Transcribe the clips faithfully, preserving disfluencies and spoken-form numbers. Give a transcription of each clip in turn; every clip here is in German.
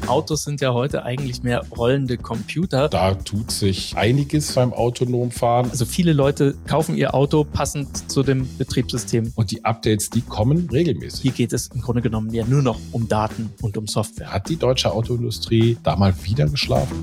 Autos sind ja heute eigentlich mehr rollende Computer. Da tut sich einiges beim autonomen Fahren. Also viele Leute kaufen ihr Auto passend zu dem Betriebssystem. Und die Updates, die kommen regelmäßig. Hier geht es im Grunde genommen ja nur noch um Daten und um Software. Hat die deutsche Autoindustrie da mal wieder geschlafen?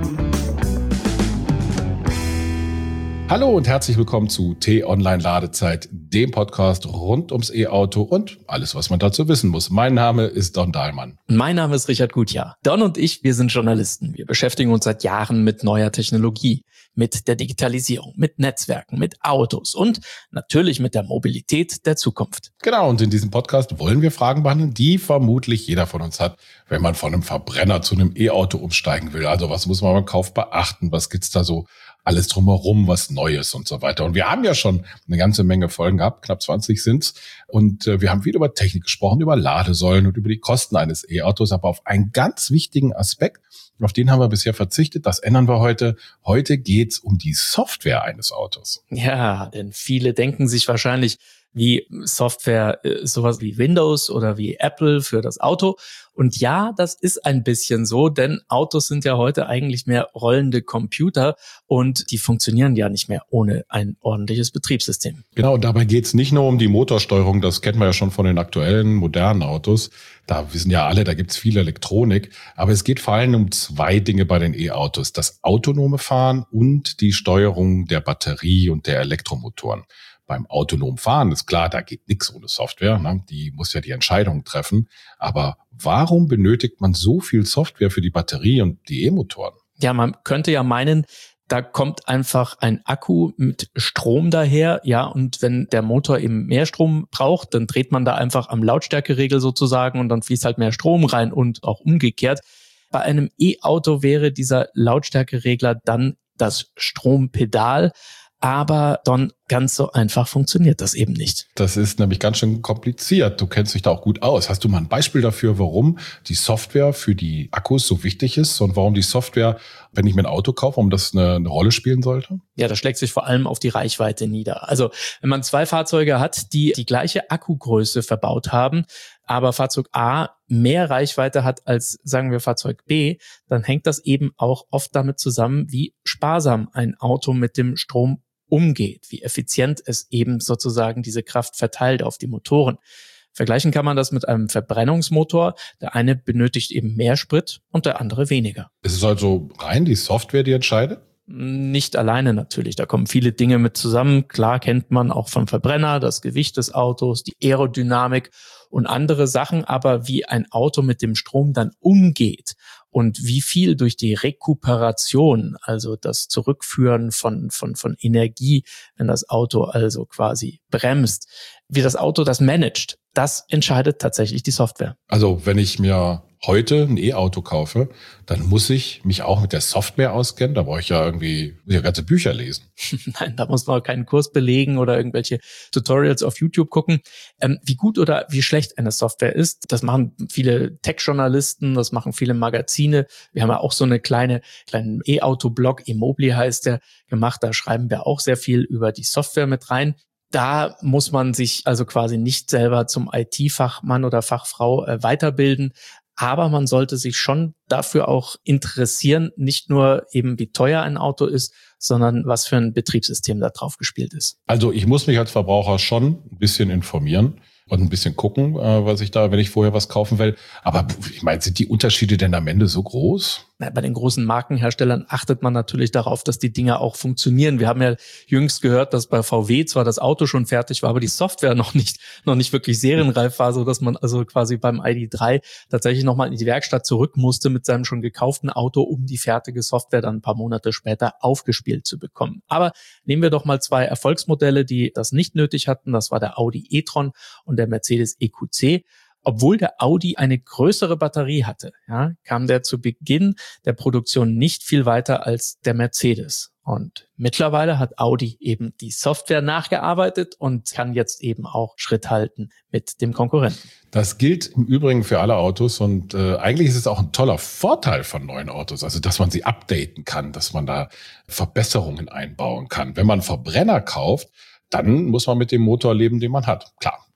Hallo und herzlich willkommen zu T-Online-Ladezeit, dem Podcast rund ums E-Auto und alles, was man dazu wissen muss. Mein Name ist Don Dahlmann. Mein Name ist Richard Gutjahr. Don und ich, wir sind Journalisten. Wir beschäftigen uns seit Jahren mit neuer Technologie, mit der Digitalisierung, mit Netzwerken, mit Autos und natürlich mit der Mobilität der Zukunft. Genau, und in diesem Podcast wollen wir Fragen behandeln, die vermutlich jeder von uns hat, wenn man von einem Verbrenner zu einem E-Auto umsteigen will. Also was muss man beim Kauf beachten? Was gibt's da so alles drumherum, was Neues und so weiter. Und wir haben ja schon eine ganze Menge Folgen gehabt, knapp zwanzig sind's. Und äh, wir haben viel über Technik gesprochen, über Ladesäulen und über die Kosten eines E-Autos. Aber auf einen ganz wichtigen Aspekt, auf den haben wir bisher verzichtet, das ändern wir heute. Heute geht's um die Software eines Autos. Ja, denn viele denken sich wahrscheinlich, wie Software, sowas wie Windows oder wie Apple für das Auto. Und ja, das ist ein bisschen so, denn Autos sind ja heute eigentlich mehr rollende Computer und die funktionieren ja nicht mehr ohne ein ordentliches Betriebssystem. Genau, und dabei geht's nicht nur um die Motorsteuerung, das kennen wir ja schon von den aktuellen modernen Autos. Da wissen ja alle, da gibt's viel Elektronik. Aber es geht vor allem um zwei Dinge bei den E-Autos. Das autonome Fahren und die Steuerung der Batterie und der Elektromotoren. Beim autonomen Fahren ist klar, da geht nichts ohne Software, ne? Die muss ja die Entscheidung treffen. Aber warum benötigt man so viel Software für die Batterie und die E-Motoren? Ja, man könnte ja meinen, da kommt einfach ein Akku mit Strom daher, ja, und wenn der Motor eben mehr Strom braucht, dann dreht man da einfach am Lautstärkeregel sozusagen und dann fließt halt mehr Strom rein und auch umgekehrt. Bei einem E-Auto wäre dieser Lautstärkeregler dann das Strompedal. Aber Don, ganz so einfach funktioniert das eben nicht. Das ist nämlich ganz schön kompliziert. Du kennst dich da auch gut aus. Hast du mal ein Beispiel dafür, warum die Software für die Akkus so wichtig ist und warum die Software, wenn ich mir ein Auto kaufe, warum das eine, eine Rolle spielen sollte? Ja, das schlägt sich vor allem auf die Reichweite nieder. Also wenn man zwei Fahrzeuge hat, die die gleiche Akkugröße verbaut haben, aber Fahrzeug A mehr Reichweite hat als, sagen wir, Fahrzeug B, dann hängt das eben auch oft damit zusammen, wie sparsam ein Auto mit dem Strom umgeht, wie effizient es eben sozusagen diese Kraft verteilt auf die Motoren. Vergleichen kann man das mit einem Verbrennungsmotor. Der eine benötigt eben mehr Sprit und der andere weniger. Es ist also rein die Software, die entscheidet? Nicht alleine natürlich, da kommen viele Dinge mit zusammen. Klar kennt man auch vom Verbrenner das Gewicht des Autos, die Aerodynamik und andere Sachen, aber wie ein Auto mit dem Strom dann umgeht und wie viel durch die Rekuperation, also das Zurückführen von von von Energie, wenn das Auto also quasi bremst, wie das Auto das managt, das entscheidet tatsächlich die Software. Also wenn ich mir heute ein E-Auto kaufe, dann muss ich mich auch mit der Software auskennen. Da brauche ich ja irgendwie muss ich ja ganze Bücher lesen. Nein, da muss man keinen Kurs belegen oder irgendwelche Tutorials auf YouTube gucken. Ähm, wie gut oder wie schlecht eine Software ist, das machen viele Tech-Journalisten, das machen viele Magazine. Wir haben ja auch so eine kleine kleinen E-Auto-Blog, Immobly heißt der, gemacht. Da schreiben wir auch sehr viel über die Software mit rein. Da muss man sich also quasi nicht selber zum I T-Fachmann oder Fachfrau äh, weiterbilden. Aber man sollte sich schon dafür auch interessieren, nicht nur eben wie teuer ein Auto ist, sondern was für ein Betriebssystem da drauf gespielt ist. Also ich muss mich als Verbraucher schon ein bisschen informieren und ein bisschen gucken, was ich da, wenn ich vorher was kaufen will. Aber ich meine, sind die Unterschiede denn am Ende so groß? Na, bei den großen Markenherstellern achtet man natürlich darauf, dass die Dinger auch funktionieren. Wir haben ja jüngst gehört, dass bei V W zwar das Auto schon fertig war, aber die Software noch nicht noch nicht wirklich serienreif war, so dass man also quasi beim I D drei tatsächlich nochmal in die Werkstatt zurück musste mit seinem schon gekauften Auto, um die fertige Software dann ein paar Monate später aufgespielt zu bekommen. Aber nehmen wir doch mal zwei Erfolgsmodelle, die das nicht nötig hatten. Das war der Audi e-tron und der Mercedes E Q C. Obwohl der Audi eine größere Batterie hatte, ja, kam der zu Beginn der Produktion nicht viel weiter als der Mercedes. Und mittlerweile hat Audi eben die Software nachgearbeitet und kann jetzt eben auch Schritt halten mit dem Konkurrenten. Das gilt im Übrigen für alle Autos und äh, eigentlich ist es auch ein toller Vorteil von neuen Autos, also dass man sie updaten kann, dass man da Verbesserungen einbauen kann. Wenn man einen Verbrenner kauft, dann muss man mit dem Motor leben, den man hat. Klar.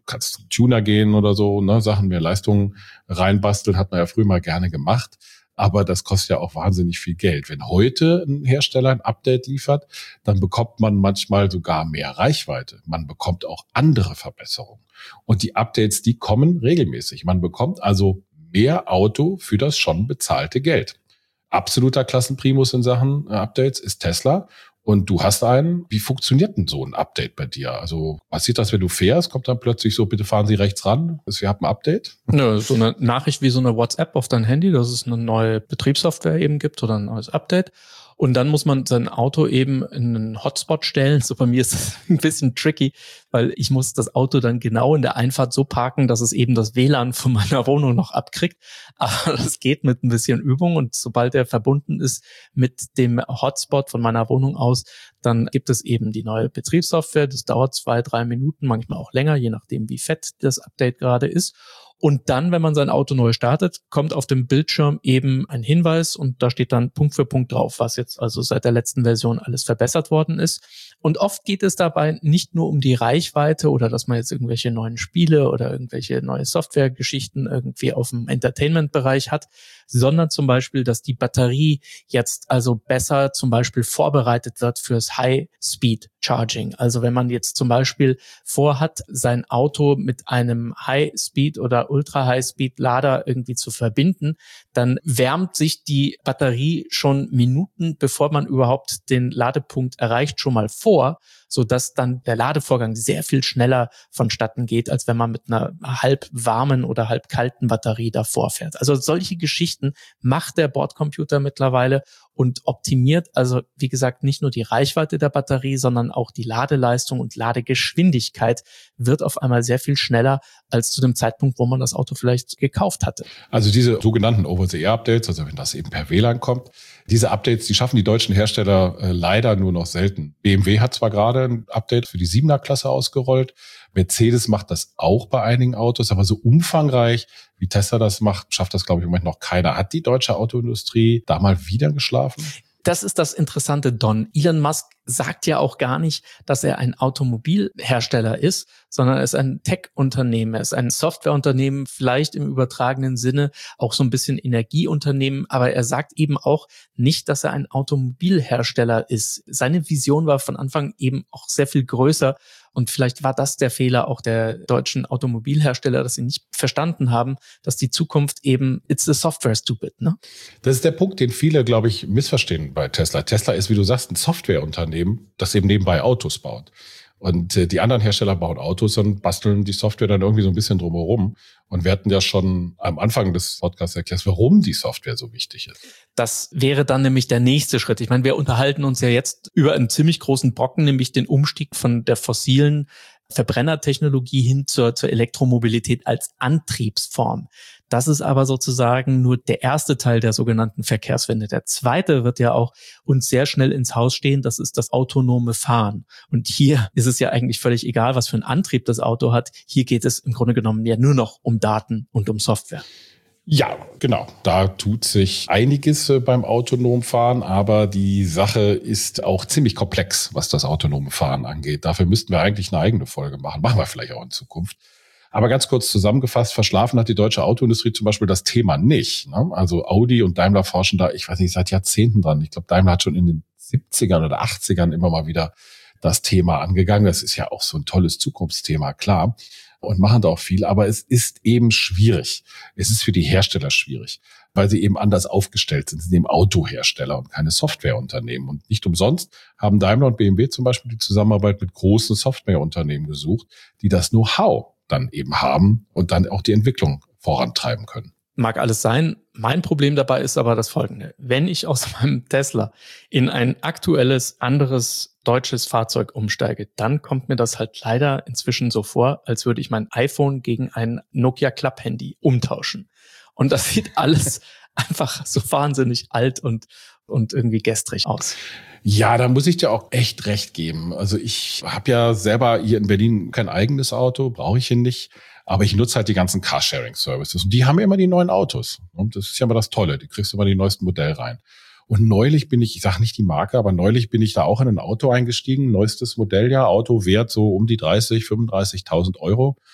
kannst zum Tuner gehen oder so, ne, Sachen mehr Leistung reinbasteln, hat man ja früher mal gerne gemacht. Aber das kostet ja auch wahnsinnig viel Geld. Wenn heute ein Hersteller ein Update liefert, dann bekommt man manchmal sogar mehr Reichweite. Man bekommt auch andere Verbesserungen. Und die Updates, die kommen regelmäßig. Man bekommt also mehr Auto für das schon bezahlte Geld. Absoluter Klassenprimus in Sachen Updates ist Tesla. Und du hast einen. Wie funktioniert denn so ein Update bei dir? Also passiert das, wenn du fährst? Kommt dann plötzlich so, bitte fahren Sie rechts ran, wir haben ein Update? Ja, so eine Nachricht wie so eine WhatsApp auf dein Handy, dass es eine neue Betriebssoftware eben gibt oder ein neues Update. Und dann muss man sein Auto eben in einen Hotspot stellen. So bei mir ist das ein bisschen tricky, weil ich muss das Auto dann genau in der Einfahrt so parken, dass es eben das W L A N von meiner Wohnung noch abkriegt. Aber das geht mit ein bisschen Übung. Und sobald er verbunden ist mit dem Hotspot von meiner Wohnung aus, dann gibt es eben die neue Betriebssoftware. Das dauert zwei, drei Minuten, manchmal auch länger, je nachdem, wie fett das Update gerade ist. Und dann, wenn man sein Auto neu startet, kommt auf dem Bildschirm eben ein Hinweis und da steht dann Punkt für Punkt drauf, was jetzt also seit der letzten Version alles verbessert worden ist. Und oft geht es dabei nicht nur um die Reichweite oder dass man jetzt irgendwelche neuen Spiele oder irgendwelche neue Softwaregeschichten irgendwie auf dem Entertainment-Bereich hat, sondern zum Beispiel, dass die Batterie jetzt also besser zum Beispiel vorbereitet wird fürs High-Speed-Charging. Also wenn man jetzt zum Beispiel vorhat, sein Auto mit einem High-Speed- oder Ultra-High-Speed-Lader irgendwie zu verbinden, dann wärmt sich die Batterie schon Minuten, bevor man überhaupt den Ladepunkt erreicht, schon mal vor, sodass dann der Ladevorgang sehr viel schneller vonstatten geht, als wenn man mit einer halb warmen oder halb kalten Batterie davor fährt. Also solche Geschichten macht der Bordcomputer mittlerweile und optimiert also, wie gesagt, nicht nur die Reichweite der Batterie, sondern auch die Ladeleistung und Ladegeschwindigkeit wird auf einmal sehr viel schneller als zu dem Zeitpunkt, wo man das Auto vielleicht gekauft hatte. Also diese sogenannten Over-the-Air-Updates, also wenn das eben per W L A N kommt, diese Updates, die schaffen die deutschen Hersteller äh, leider nur noch selten. B M W hat zwar gerade ein Update für die Siebener-Klasse ausgerollt, Mercedes macht das auch bei einigen Autos, aber so umfangreich, wie Tesla das macht, schafft das, glaube ich, im Moment noch keiner. Hat die deutsche Autoindustrie da mal wieder geschlafen? Das ist das Interessante, Don. Elon Musk sagt ja auch gar nicht, dass er ein Automobilhersteller ist, sondern er ist ein Tech-Unternehmen, er ist ein Softwareunternehmen, vielleicht im übertragenen Sinne auch so ein bisschen Energieunternehmen, aber er sagt eben auch nicht, dass er ein Automobilhersteller ist. Seine Vision war von Anfang eben auch sehr viel größer. Und vielleicht war das der Fehler auch der deutschen Automobilhersteller, dass sie nicht verstanden haben, dass die Zukunft eben, it's the software stupid, ne? Das ist der Punkt, den viele, glaube ich, missverstehen bei Tesla. Tesla ist, wie du sagst, ein Softwareunternehmen, das eben nebenbei Autos baut. Und äh, die anderen Hersteller bauen Autos und basteln die Software dann irgendwie so ein bisschen drumherum. Und wir hatten ja schon am Anfang des Podcasts erklärt, warum die Software so wichtig ist. Das wäre dann nämlich der nächste Schritt. Ich meine, wir unterhalten uns ja jetzt über einen ziemlich großen Brocken, nämlich den Umstieg von der fossilen Verbrennertechnologie hin zur, zur Elektromobilität als Antriebsform. Das ist aber sozusagen nur der erste Teil der sogenannten Verkehrswende. Der zweite wird ja auch uns sehr schnell ins Haus stehen, das ist das autonome Fahren. Und hier ist es ja eigentlich völlig egal, was für einen Antrieb das Auto hat. Hier geht es im Grunde genommen ja nur noch um Daten und um Software. Ja, genau. Da tut sich einiges beim autonomen Fahren, aber die Sache ist auch ziemlich komplex, was das autonome Fahren angeht. Dafür müssten wir eigentlich eine eigene Folge machen. Machen wir vielleicht auch in Zukunft. Aber ganz kurz zusammengefasst, verschlafen hat die deutsche Autoindustrie zum Beispiel das Thema nicht. Ne? Also Audi und Daimler forschen da, ich weiß nicht, seit Jahrzehnten dran. Ich glaube, Daimler hat schon in den siebzigern oder achtzigern immer mal wieder das Thema angegangen. Das ist ja auch so ein tolles Zukunftsthema, klar. Und machen da auch viel, aber es ist eben schwierig. Es ist für die Hersteller schwierig, weil sie eben anders aufgestellt sind. Sie sind eben Autohersteller und keine Softwareunternehmen. Und nicht umsonst haben Daimler und B M W zum Beispiel die Zusammenarbeit mit großen Softwareunternehmen gesucht, die das Know-how dann eben haben und dann auch die Entwicklung vorantreiben können. Mag alles sein. Mein Problem dabei ist aber das Folgende. Wenn ich aus meinem Tesla in ein aktuelles, anderes deutsches Fahrzeug umsteige, dann kommt mir das halt leider inzwischen so vor, als würde ich mein iPhone gegen ein Nokia Club-Handy umtauschen. Und das sieht alles einfach so wahnsinnig alt und, und irgendwie gestrig aus. Ja, da muss ich dir auch echt recht geben. Also ich habe ja selber hier in Berlin kein eigenes Auto, brauche ich hier nicht. Aber ich nutze halt die ganzen Carsharing-Services. Und die haben immer die neuen Autos. Und das ist ja immer das Tolle. Die kriegst du immer die neuesten Modelle rein. Und neulich bin ich, ich sage nicht die Marke, aber neulich bin ich da auch in ein Auto eingestiegen. Neuestes Modelljahr, Auto wert so um die dreißig, fünfunddreißigtausend Euro.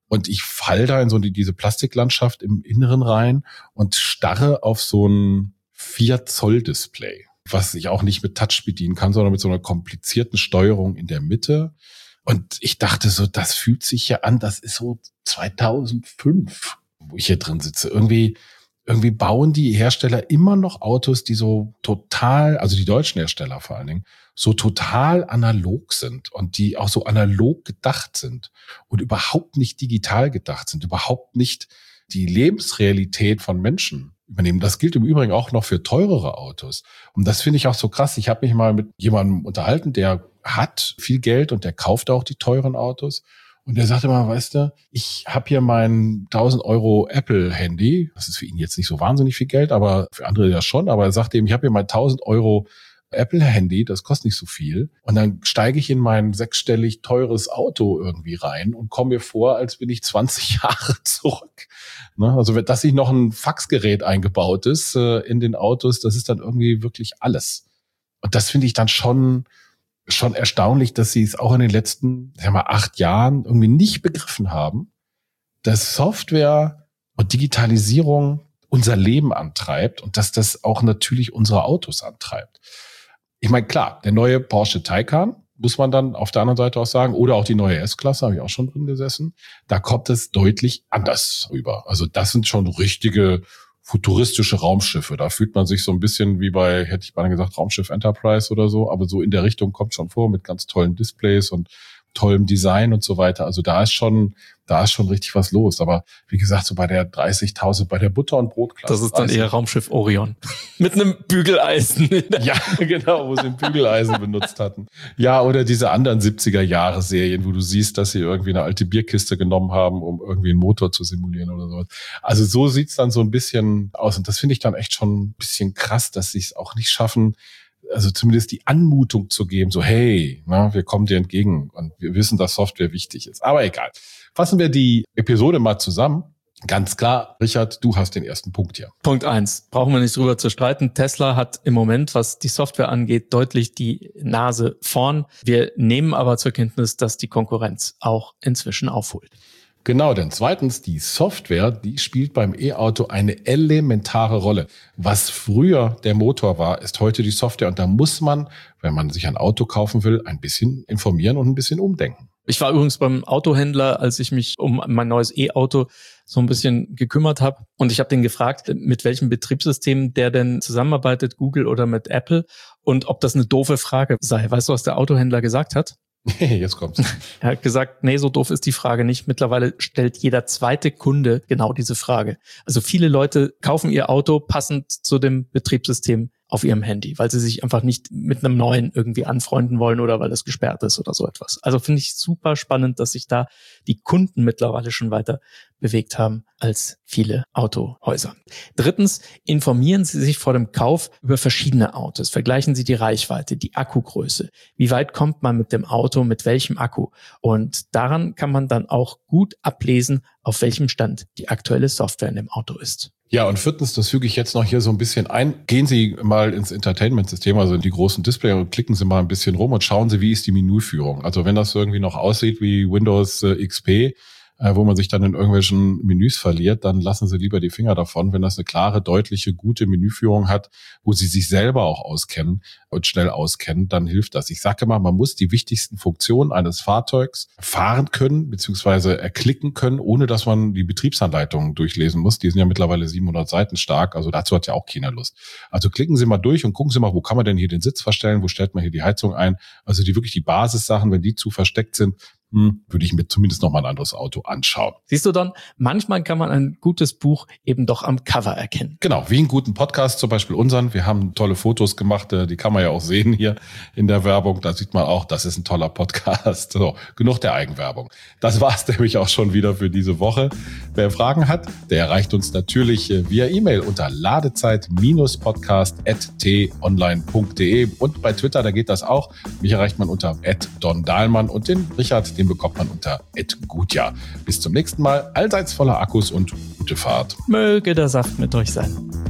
und ich fall da in so die, diese Plastiklandschaft im Inneren rein und starre auf so ein vier Zoll Display, was ich auch nicht mit Touch bedienen kann, sondern mit so einer komplizierten Steuerung in der Mitte. Und ich dachte so, das fühlt sich ja an, das ist so zweitausendfünf, wo ich hier drin sitze. Irgendwie, irgendwie bauen die Hersteller immer noch Autos, die so total, also die deutschen Hersteller vor allen Dingen, so total analog sind und die auch so analog gedacht sind und überhaupt nicht digital gedacht sind, überhaupt nicht die Lebensrealität von Menschen übernehmen. Das gilt im Übrigen auch noch für teurere Autos. Und das finde ich auch so krass. Ich habe mich mal mit jemandem unterhalten, der hat viel Geld und der kauft auch die teuren Autos. Und der sagte mal, weißt du, ich habe hier mein tausend Euro Apple-Handy. Das ist für ihn jetzt nicht so wahnsinnig viel Geld, aber für andere ja schon. Aber er sagte ihm, ich habe hier mein tausend Euro Apple-Handy, das kostet nicht so viel. Und dann steige ich in mein sechsstellig teures Auto irgendwie rein und komme mir vor, als bin ich zwanzig Jahre zurück. Ne? Also, dass sich noch ein Faxgerät eingebaut ist äh, in den Autos, das ist dann irgendwie wirklich alles. Und das finde ich dann schon schon erstaunlich, dass sie es auch in den letzten, sagen wir mal, acht Jahren irgendwie nicht begriffen haben, dass Software und Digitalisierung unser Leben antreibt und dass das auch natürlich unsere Autos antreibt. Ich meine, klar, der neue Porsche Taycan, muss man dann auf der anderen Seite auch sagen, oder auch die neue S-Klasse, habe ich auch schon drin gesessen, da kommt es deutlich anders rüber. Also das sind schon richtige futuristische Raumschiffe. Da fühlt man sich so ein bisschen wie bei, hätte ich beinahe gesagt, Raumschiff Enterprise oder so, aber so in der Richtung kommt schon vor mit ganz tollen Displays und tollem Design und so weiter. Also da ist schon, da ist schon richtig was los. Aber wie gesagt, so bei der dreißigtausend, bei der Butter- und Brotklasse. Das ist dann eher Raumschiff Orion. Mit einem Bügeleisen. Ja, genau, wo sie ein Bügeleisen benutzt hatten. Ja, oder diese anderen siebziger-Jahre-Serien, wo du siehst, dass sie irgendwie eine alte Bierkiste genommen haben, um irgendwie einen Motor zu simulieren oder sowas. Also so sieht's dann so ein bisschen aus. Und das finde ich dann echt schon ein bisschen krass, dass sie es auch nicht schaffen, also zumindest die Anmutung zu geben, so hey, na, wir kommen dir entgegen und wir wissen, dass Software wichtig ist. Aber egal. Fassen wir die Episode mal zusammen. Ganz klar, Richard, du hast den ersten Punkt hier. Punkt eins, brauchen wir nicht drüber zu streiten. Tesla hat im Moment, was die Software angeht, deutlich die Nase vorn. Wir nehmen aber zur Kenntnis, dass die Konkurrenz auch inzwischen aufholt. Genau, denn zweitens, die Software, die spielt beim E-Auto eine elementare Rolle. Was früher der Motor war, ist heute die Software. Und da muss man, wenn man sich ein Auto kaufen will, ein bisschen informieren und ein bisschen umdenken. Ich war übrigens beim Autohändler, als ich mich um mein neues E-Auto so ein bisschen gekümmert habe. Und ich habe den gefragt, mit welchem Betriebssystem der denn zusammenarbeitet, Google oder mit Apple. Und ob das eine doofe Frage sei. Weißt du, was der Autohändler gesagt hat? Jetzt kommt's. Er hat gesagt, nee, so doof ist die Frage nicht. Mittlerweile stellt jeder zweite Kunde genau diese Frage. Also viele Leute kaufen ihr Auto passend zu dem Betriebssystem auf ihrem Handy, weil sie sich einfach nicht mit einem neuen irgendwie anfreunden wollen oder weil das gesperrt ist oder so etwas. Also finde ich super spannend, dass sich da die Kunden mittlerweile schon weiter bewegt haben als viele Autohäuser. Drittens, informieren Sie sich vor dem Kauf über verschiedene Autos. Vergleichen Sie die Reichweite, die Akkugröße. Wie weit kommt man mit dem Auto, mit welchem Akku? Und daran kann man dann auch gut ablesen, auf welchem Stand die aktuelle Software in dem Auto ist. Ja, und viertens, das füge ich jetzt noch hier so ein bisschen ein. Gehen Sie mal ins Entertainment-System, also in die großen Display und klicken Sie mal ein bisschen rum und schauen Sie, wie ist die Menüführung. Also wenn das irgendwie noch aussieht wie Windows äh, X P, äh, wo man sich dann in irgendwelchen Menüs verliert, dann lassen Sie lieber die Finger davon. Wenn das eine klare, deutliche, gute Menüführung hat, wo Sie sich selber auch auskennen und schnell auskennen, dann hilft das. Ich sage immer, man muss die wichtigsten Funktionen eines Fahrzeugs fahren können, beziehungsweise erklicken können, ohne dass man die Betriebsanleitungen durchlesen muss. Die sind ja mittlerweile siebenhundert Seiten stark, also dazu hat ja auch keiner Lust. Also klicken Sie mal durch und gucken Sie mal, wo kann man denn hier den Sitz verstellen, wo stellt man hier die Heizung ein. Also die wirklich die Basissachen, wenn die zu versteckt sind, Hm, würde ich mir zumindest noch mal ein anderes Auto anschauen. Siehst du dann, manchmal kann man ein gutes Buch eben doch am Cover erkennen. Genau, wie einen guten Podcast, zum Beispiel unseren. Wir haben tolle Fotos gemacht, die kann man ja auch sehen hier in der Werbung. Da sieht man auch, das ist ein toller Podcast. So, genug der Eigenwerbung. Das war's nämlich auch schon wieder für diese Woche. Wer Fragen hat, der erreicht uns natürlich via E-Mail unter ladezeit podcast at t online punkt de und bei Twitter, da geht das auch. Mich erreicht man unter at don dahlmann und den Richard, den bekommt man unter at gutjahr. Bis zum nächsten Mal, allseits voller Akkus und gute Fahrt. Möge der Saft mit euch sein.